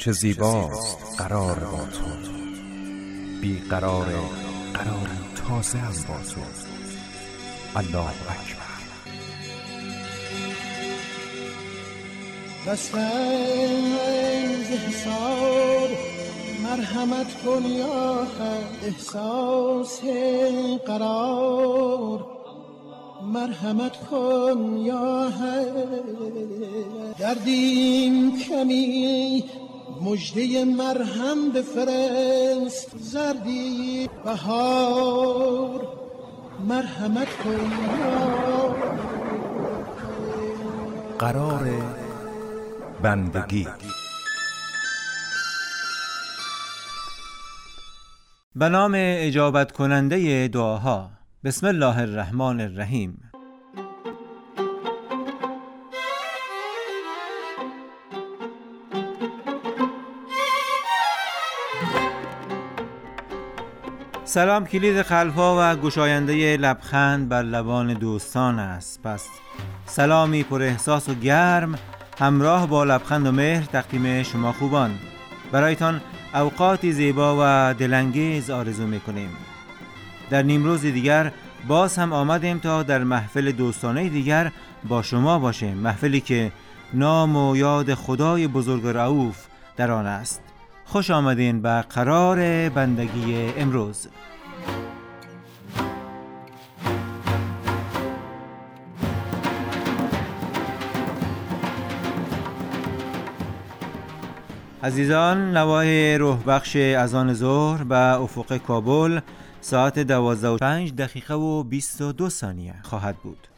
چه زیباست قرار با تو، بی قرار قراری تازه هم با تو. الله اکبر. دستنز حساب مرحمت کن یا حد، احساس قرار مرحمت کن یا حد. دردیم کمی مژده مرهم بفرست، زردی بهار مرحمت کن یا قرار بندگی. به نام اجابت کننده دعاها. بسم الله الرحمن الرحیم. سلام کلید قلب‌ها و گشاینده لبخند بر لبان دوستان است. پس سلامی پر احساس و گرم همراه با لبخند و مهر تقدیم شما خوبان. برایتان اوقاتی زیبا و دلانگیز آرزو می‌کنیم. در نیمروز دیگر باز هم آمدیم تا در محفل دوستانه دیگر با شما باشیم، محفلی که نام و یاد خدای بزرگ رؤوف در آن است. خوش آمدین به قرار بندگی امروز. عزیزان، نوای روح بخش اذان ظهر به افق کابل ساعت 12:05 و 22 ثانیه خواهد بود.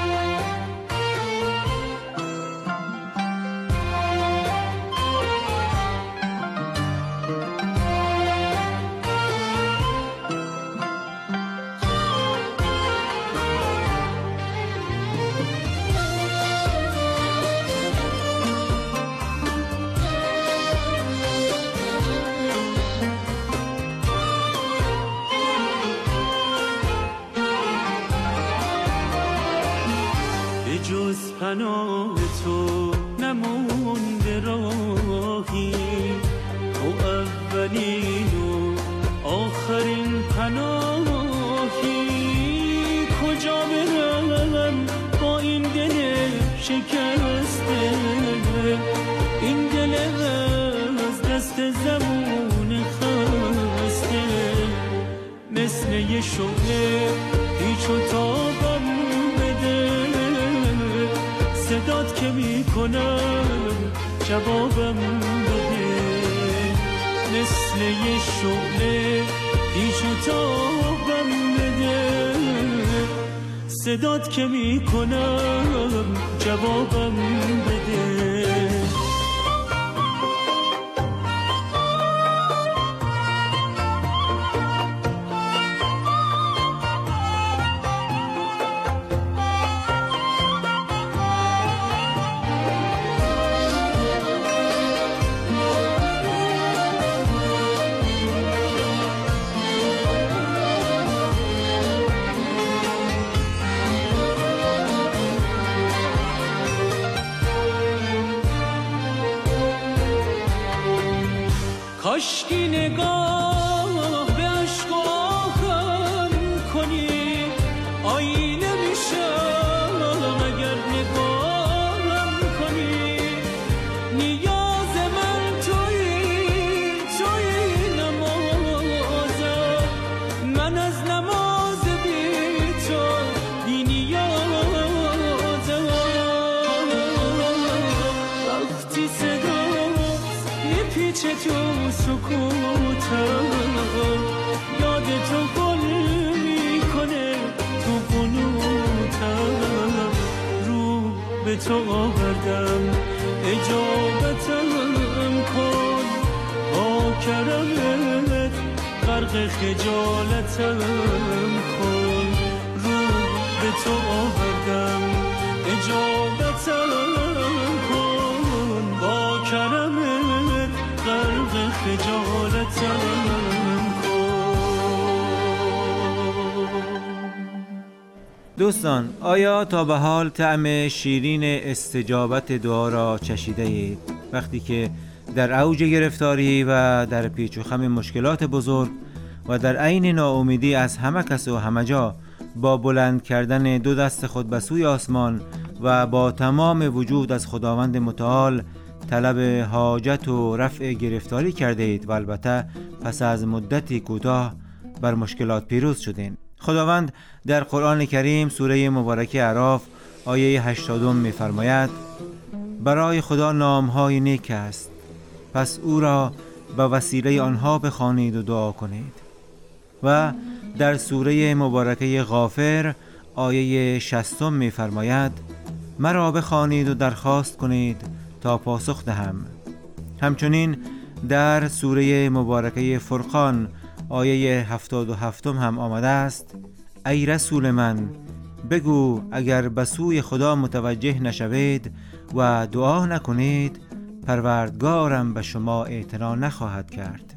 جز پناه تو نمونده راهی، تو اولین و آخرین پناهی. کجا برم با این دل شکسته، این دل از دست زمون خسته. مثل یه شعله هیچ و تابم بده، صدات که میکنم جوابم بده. مثل یه شعله پیش و تابم بده، صدات که میکنم جوابم بده. کاشکی نگاه به عشق و آهم کنی، آینه میشم اگر نگاهم کنی. نیاز من تویی نمازم، من از نماز بی تو بی نیازم. وقتی صداست یه پیچ تو سکوتم، یاد تو گل میکنه تو قنوتم. رو به تو آوردم اجابتم کن، با کرمت غرق خجالتم کن. رو به تو آوردم اجابتم کن، با کرمت غرق خجالتم کن. دوستان، آیا تا به حال طعم شیرین استجابت دعا را چشیده اید؟ وقتی که در اوج گرفتاری و در پیچ و خم مشکلات بزرگ و در عین ناامیدی از همه کس و همه جا با بلند کردن دو دست خود به سوی آسمان و با تمام وجود از خداوند متعال طلب حاجت و رفع گرفتاری کرده اید و البته پس از مدتی کوتاه بر مشکلات پیروز شدین. خداوند در قرآن کریم سوره مبارکه اعراف آیه 80 می‌فرماید: برای خدا نام‌های نیک است، پس او را به وسیله آنها بخوانید و دعا کنید. و در سوره مبارکه غافر آیه 60 می‌فرماید: مرا بخوانید و درخواست کنید تا پاسخ دهم. همچنین در سوره مبارکه فرقان آیه 77 هم آمده است: ای رسول من بگو اگر به سوی خدا متوجه نشوید و دعا نکنید پروردگارم به شما اعتنا نخواهد کرد.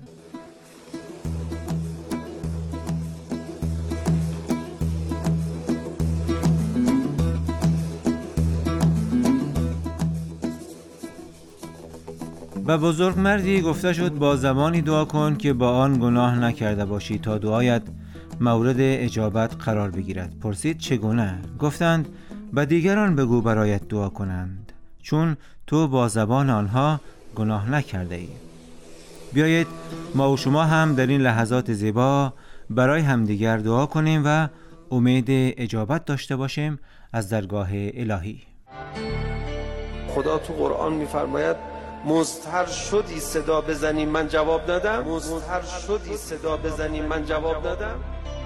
به بزرگ مردی گفته شد با زبانی دعا کن که با آن گناه نکرده باشی تا دعایت مورد اجابت قرار بگیرد. پرسید چگونه؟ گفتند به دیگران بگو برایت دعا کنند، چون تو با زبان آنها گناه نکرده ای. بیایید ما و شما هم در این لحظات زیبا برای همدیگر دعا کنیم و امید اجابت داشته باشیم از درگاه الهی. خدا تو قرآن می‌فرماید مضطر شدی صدا بزنی من جواب ندم، مضطر شدی صدا بزنی من جواب ندم.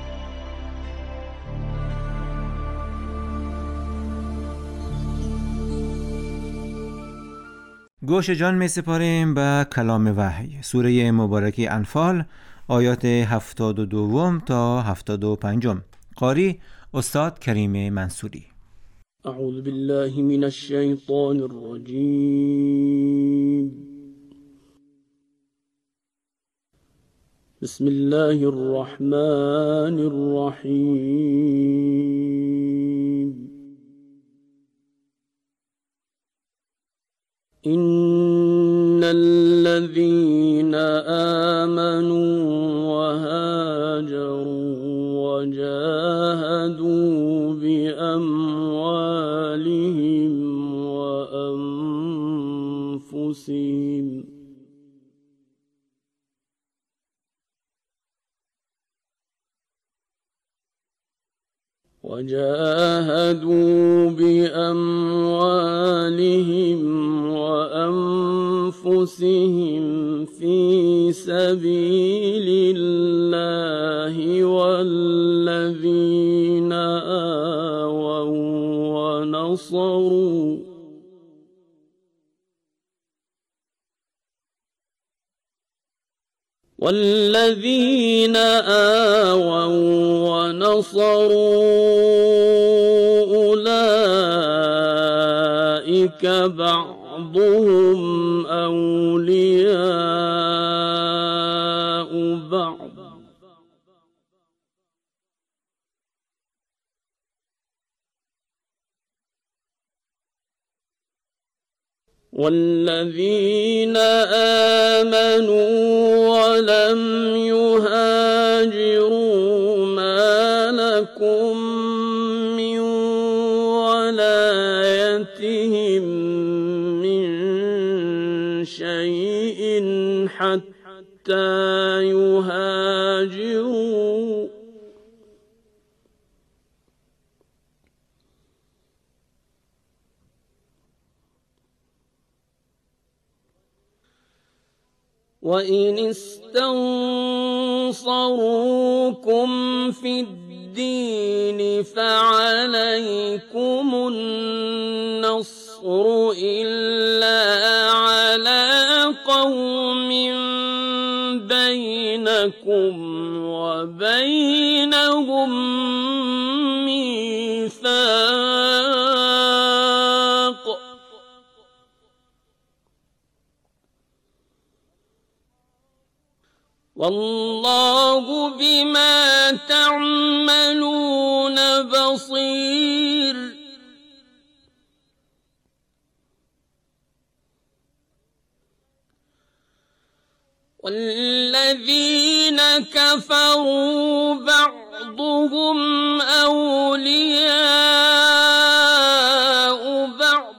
گوش جان می سپاریم به کلام وحی، سوره مبارکه انفال آیات 72 تا 75. قاری استاد کریم منصوری. اعوذ بالله من الشیطان الرجیم. بسم الله الرحمن الرحیم. إن الذين آمنوا وهاجروا وجاهدوا بأموالهم وأنفسهم في سبيل الله والذين آووا ونصروا أولئك بعضهم أولياء بعض والذين آمنوا ولم يهاجروا ما لكم من ولايتهم من شيء حتى يهاجروا وإن استنصروكم في الدين فعليكم النصر إلا على قوم بينكم وبينهم ميثاق والله بما تعملون بصير. والذين كفروا بعضهم أولياء بعض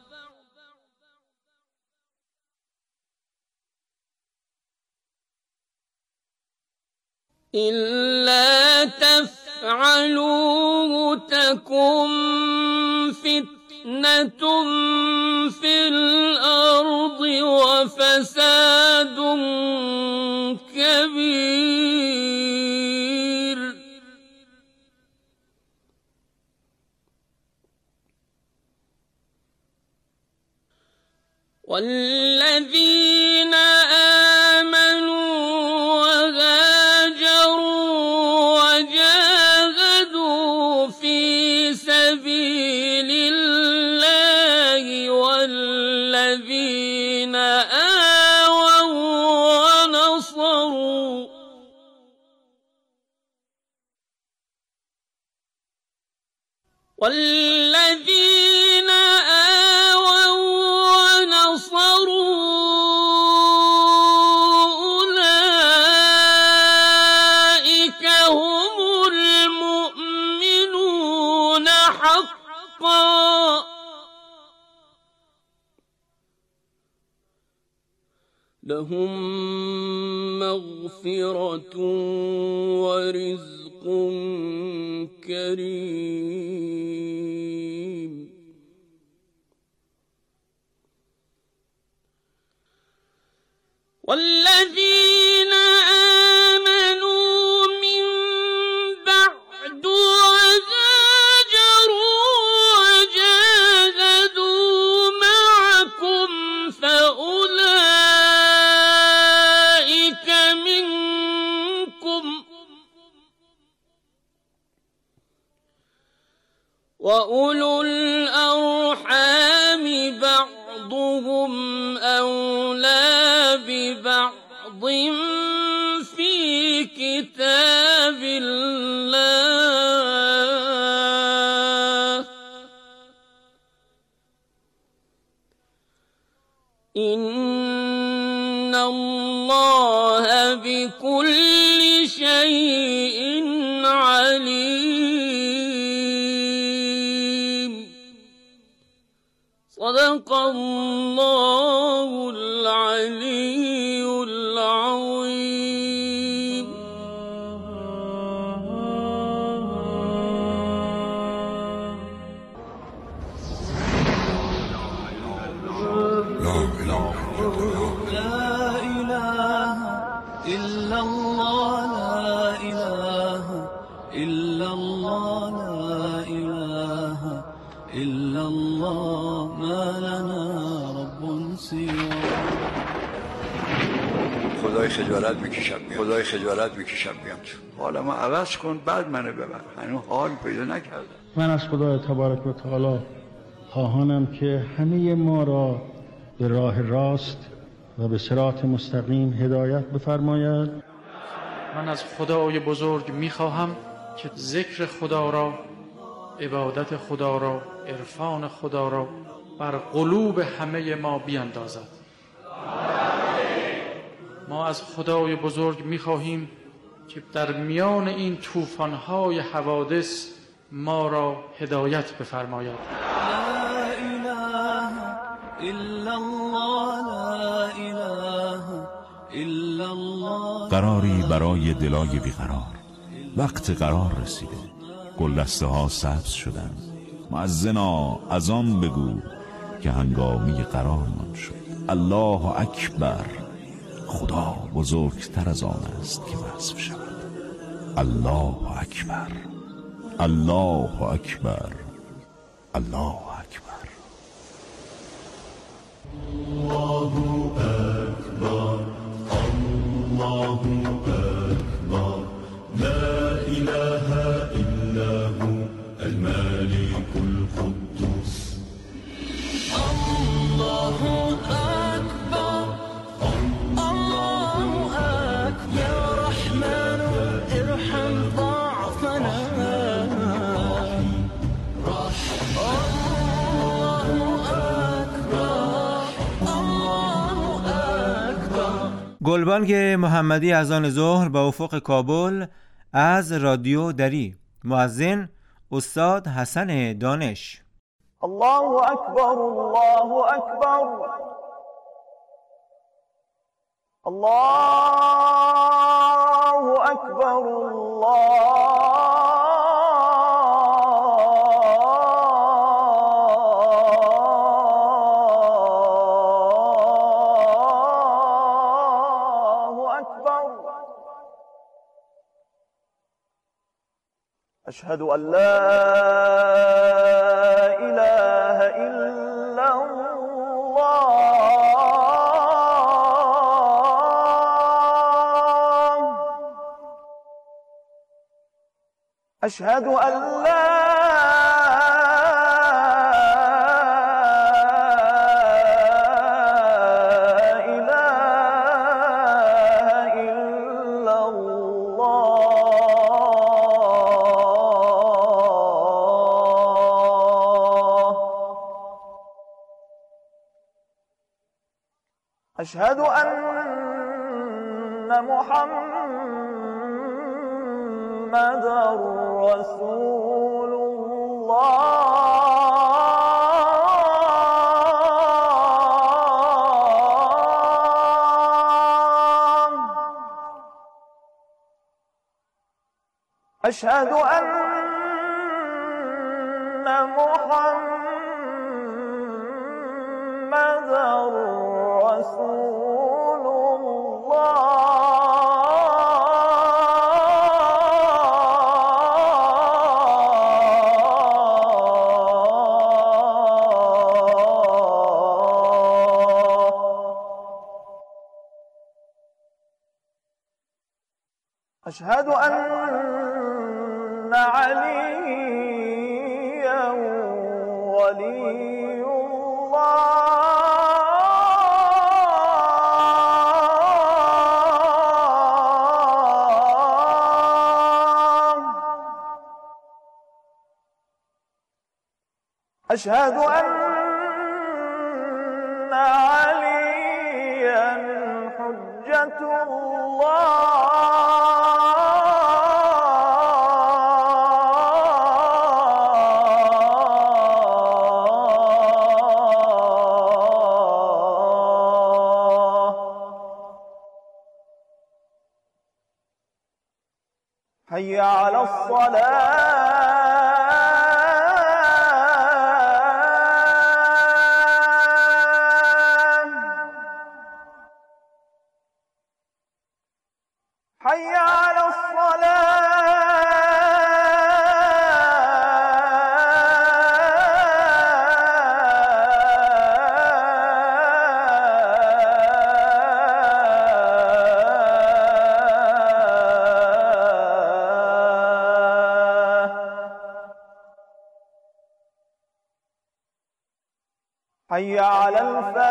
إلا تفعلوه تكن فتنة في الأرض وفساد كبير. والذين آمنوا وهاجروا وجاهدوا في سبيل الله والذين آووا ونصروا أولئك هم المؤمنون حقا لهم مغفرة ورزق كريم. والذين آمنوا من بعد وهاجروا وجاهدوا معكم فأولئك منكم وأولو الأرحام بعضهم أولى ببعض في كتاب الله إن الله بكل شيء عليم. صدق الله العلي العظيم. لا إله إلا الله لا إله إلا الله لا إله إلا الله ما لنا رب سواه. خدای خجالت میکشم بیام تو حالا ما عوض کن بعد منو ببر. هنوز حال پیدا نکردم. من از خدای تبارک و تعالی خواهانم که همه ما را به راه راست و به صراط مستقیم هدایت بفرماید. من از خدای بزرگ میخواهم که ذکر خدا را، عبادت خدا را، عرفان خدا را بر قلوب همه ما بیندازد. ما از خدای بزرگ میخواهیم که در میان این طوفان‌های حوادث ما را هدایت بفرماید. لا إله إلا الله لا إله إلا الله. قراری برای دلای بیقرار. وقت قرار رسیده، گلدسته ها سبز شدن. مؤذنا اذان بگو که هنگامی قرارمان شد. الله اکبر. خدا بزرگتر از آن است که وصف شود. الله اکبر، الله اکبر، الله اکبر. الله أكبر الله أكبر لا إله إلا هو الملك القدوس. الله أكبر الله أكبر يا رحمن ارحم ضعفنا. الله گلبانگ محمدی اذان ظهر به افق کابل از رادیو دری. مؤذن استاد حسن دانش. الله اکبر، الله اکبر، الله اکبر، الله اکبر. اشهد ان لا اله الا الله، اشهد ان لا اله الا الله، اشهد ان محمدا رسول الله، اشهد ان محمدا رسول أشهد أن عليا ولي الله، أشهد أن عليا حجة الله. حي على الصلاة، حي على حي على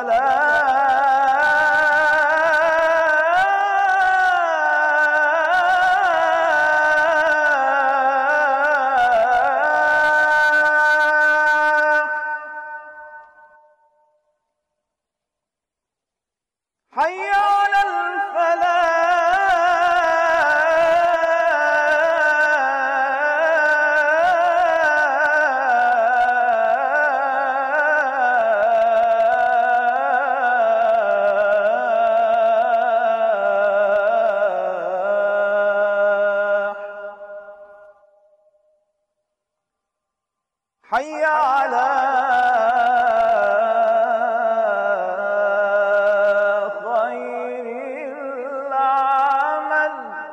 الفلاح، حي على حي على خير العمل،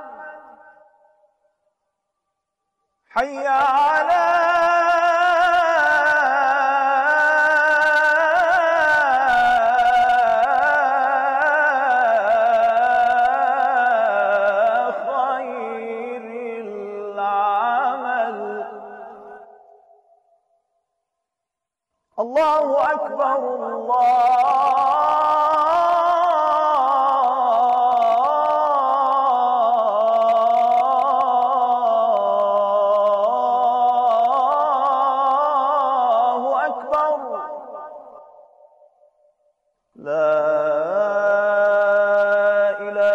حي على خير العمل. الله أكبر، الله أكبر، لا إله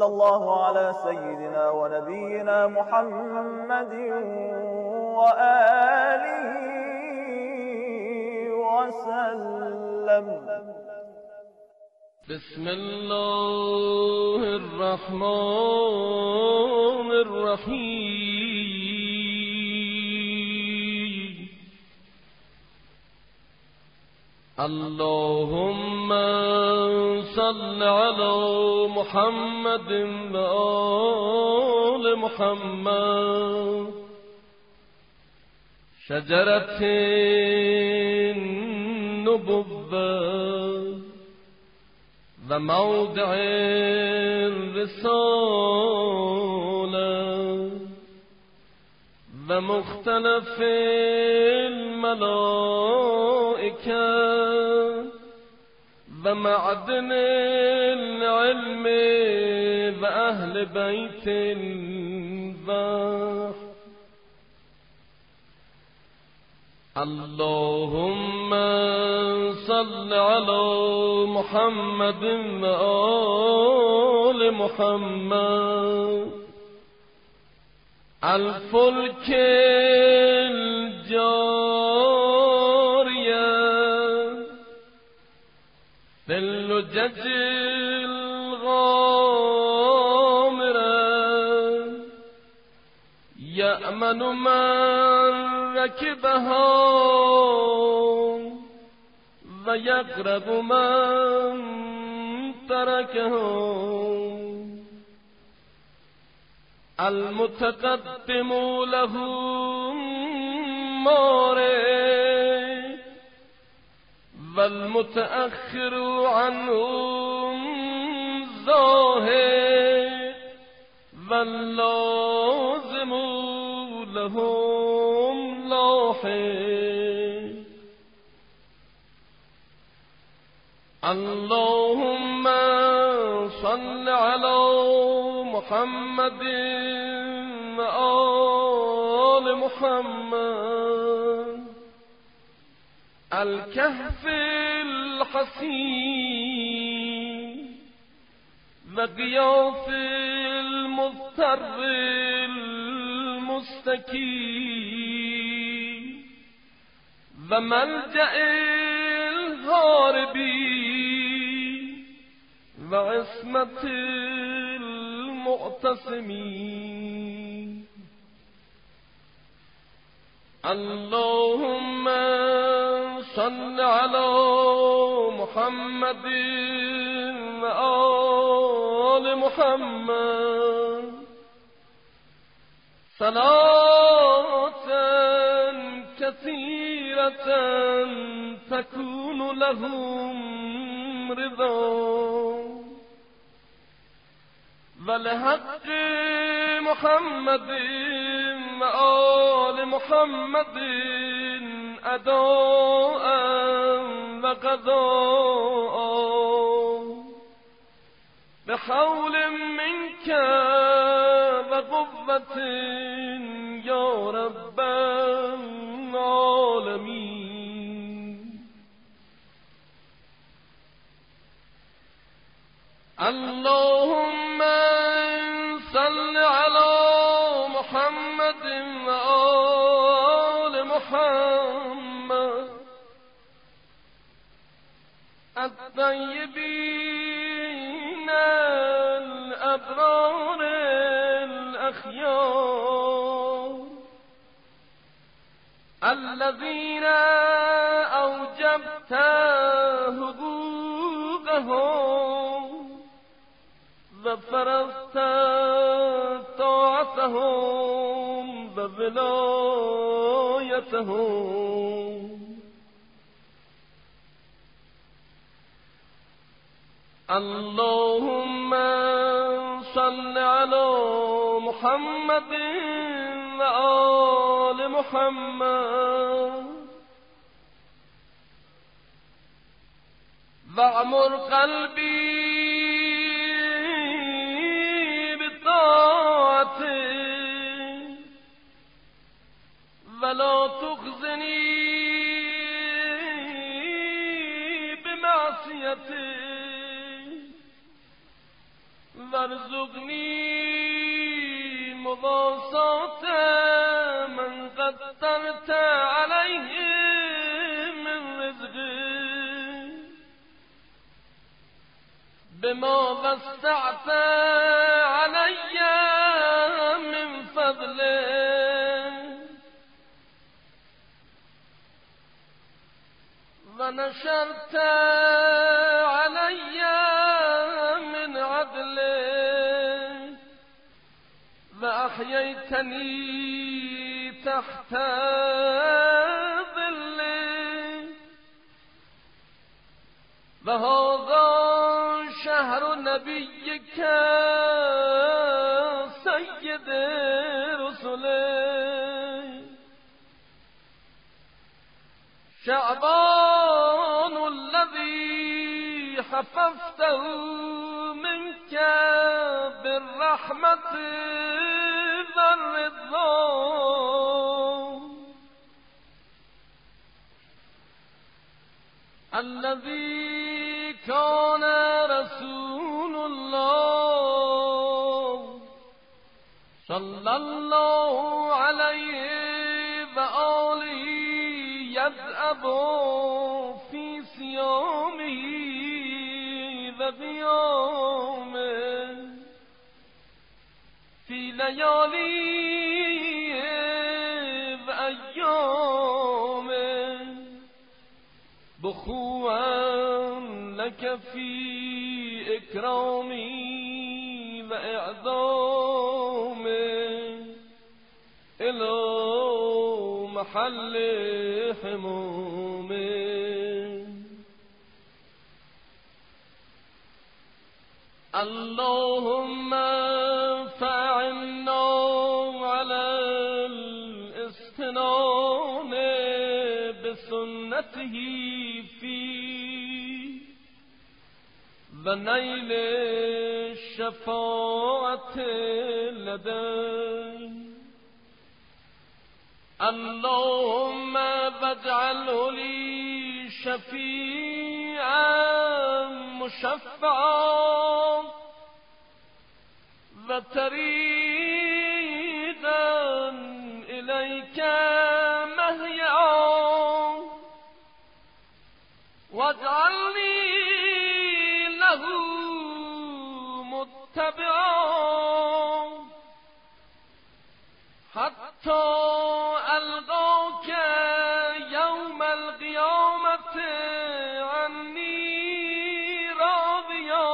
وصلى الله على سيدنا ونبينا محمد وآله وسلم. بسم الله الرحمن الرحیم. اللهم صل على محمد وآل محمد. شجرة النبوة وموضع الرسالة ومختلف الملائكة ومعدن العلم وأهل بيت الوحي. اللهم صل على محمد وآل محمد. الفلك الجارية في اللجج الغامرة يأمن من ركبها ويغرق من تركها. المتقدم له مارد والمتأخر عنه زاهد واللازم لهم لاحق. اللهم صل على محمد وآل محمد. الكهف الحصين وغياث المضطر المستكين وملجأ الهاربين وعصمة المعتصمين. اللهم صل على محمد وآل محمد. صلاة كثيرة تكون لهم رضا ولحق محمد وآل محمد أداء وقضاء بحول منك وقوة يا رب العالمين. اللهم صل على محمد وآل محمد الطيبين الأبرار الأخيار الذين أوجبت حقوقهم وفرضت طاعتهم وولايتهم. اللهم صل على محمد وآل محمد وعمر قلبي بطاعتك ولا تخزني بمعصيتك وارزقنی مواسات من قدرت علیه من رزقی بما وسعت علی من فضله و نشرت علی من عدله و احییتنی تحت ظله و هذا شهر نبیک سید رسله شعبان الذي حففته منك بالرحمة والرضا الذي كان رسول الله صلى الله عليه وآله يذهب في صيامه وقيامه في لياليه وأيامه بخوا لك في إكرامي وإعظامي إلى محل حمامي اللهم فعنا على الاستنان بسنته فيه ونيل الشفاعة لديه اللهم واجعله لي شفيعا مشفعا وطريقا إليك مهيعا واجعلني له متبعا حتى ألقاك يوم القيامة عني راضيا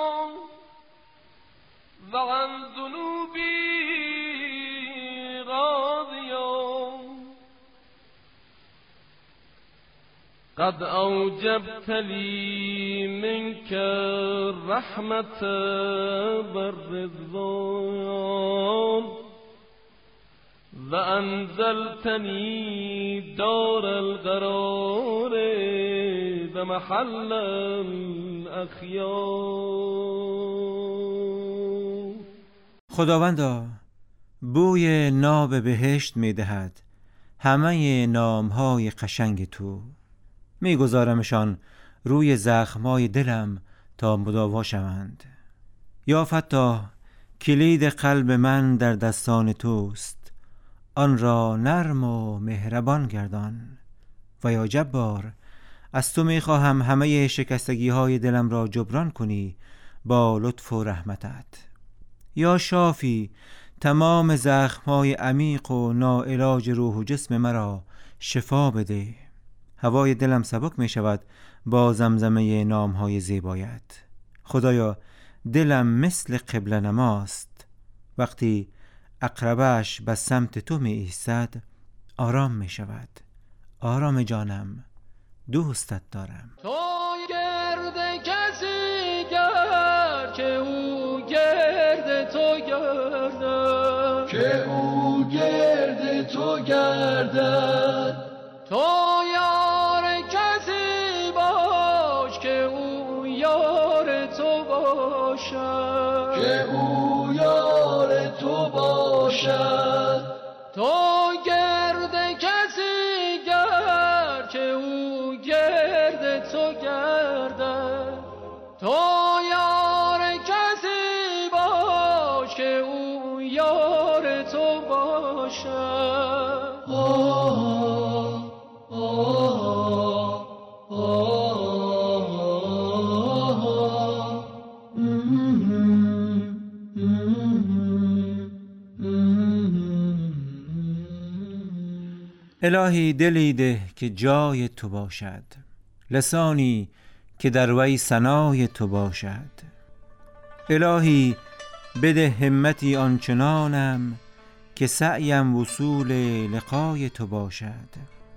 وعن ذنوبي راضيا قد أوجبت لي منك الرحمة والرضوان وأنزلتني دار القرار بمحل الأخيار. خداوندا بوی ناب بهشت می دهد همه نامهای قشنگ تو، می گذارمشان روی زخمای دلم تا مداوا شوند. یا فتاح، کلید قلب من در دستان توست، آن را نرم و مهربان گردان. و یا جبار، از تو می خواهم همه شکستگی های دلم را جبران کنی با لطف و رحمتت. یا شافی، تمام زخم‌های عمیق و ناعلاج روح و جسم مرا شفا بده. هوای دلم سبک می شود با زمزمه نام‌های زیبایت. خدایا، دلم مثل قبله نماست، وقتی عقربه‌اش به سمت تو می ایستد آرام می شود. آرام جانم، دوستت دارم. تو گرد کسی گرد که او گرد تو گردد، که او گرد تو گردد. تو یار کسی باش که او یار تو باشد، که او یار تو باشد. تو گرد کسی گرد که او تو گردد. تو یار کسی باش باشد. الهی دلی ده که جای تو باشد، لسانی که در وی ثنای تو باشد. الهی بده همتی آنچنانم که سعیم وصول لقای تو باشد.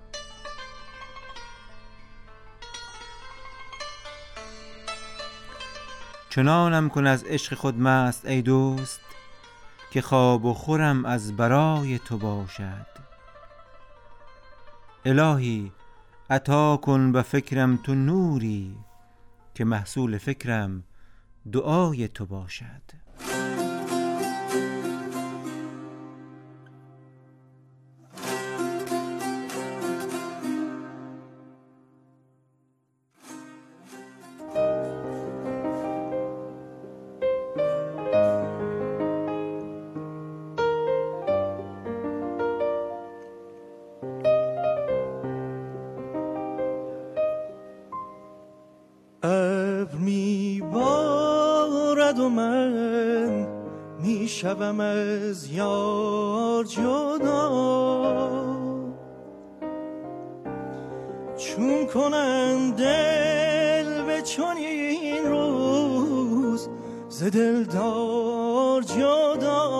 چنانم کن از عشق خود مست ای دوست، که خواب و خورم از برای تو باشد. الهی عطا کن به فکرم تو نوری، که محصول فکرم دعای تو باشد. ابر میبارد و من میشوم از یار جدا، چون کنم دل به چنین روز ز دلدار جدا.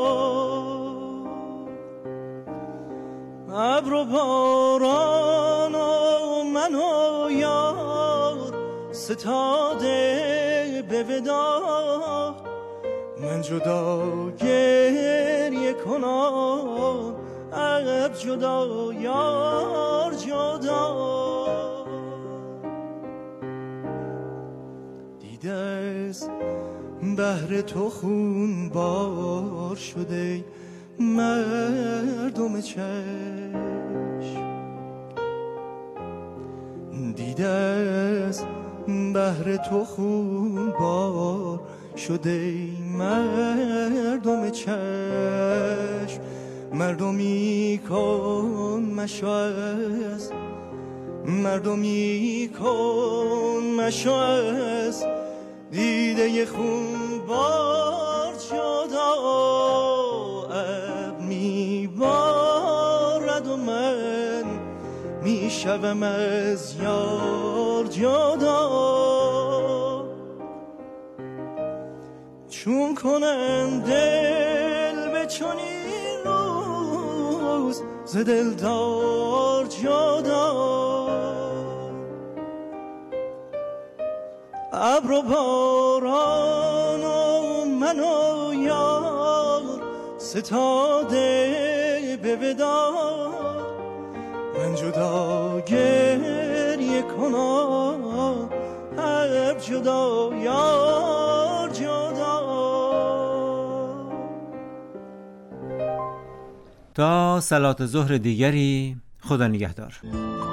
ابر و باران و من و یار ستاده به ودا، من جدا گریه کنم ابر جدا یار جدا. دیده از بحر تو خون بار شده مردم چشم، دیده از بحر تو خون بار شده مردم چشم. مردمی کن مشوز، مردمی کن مشوز، دیده خون بار جدا. ابر میبارد و من میشوم از یار جدا، چون کنم دل به چنین روز ز دلدار جدا. ابر و باران و من و یار ستاده به ودا، من جدا گریه کنم ابر جدا یار جدا. تا صلات ظهر دیگری، خدا نگهدار.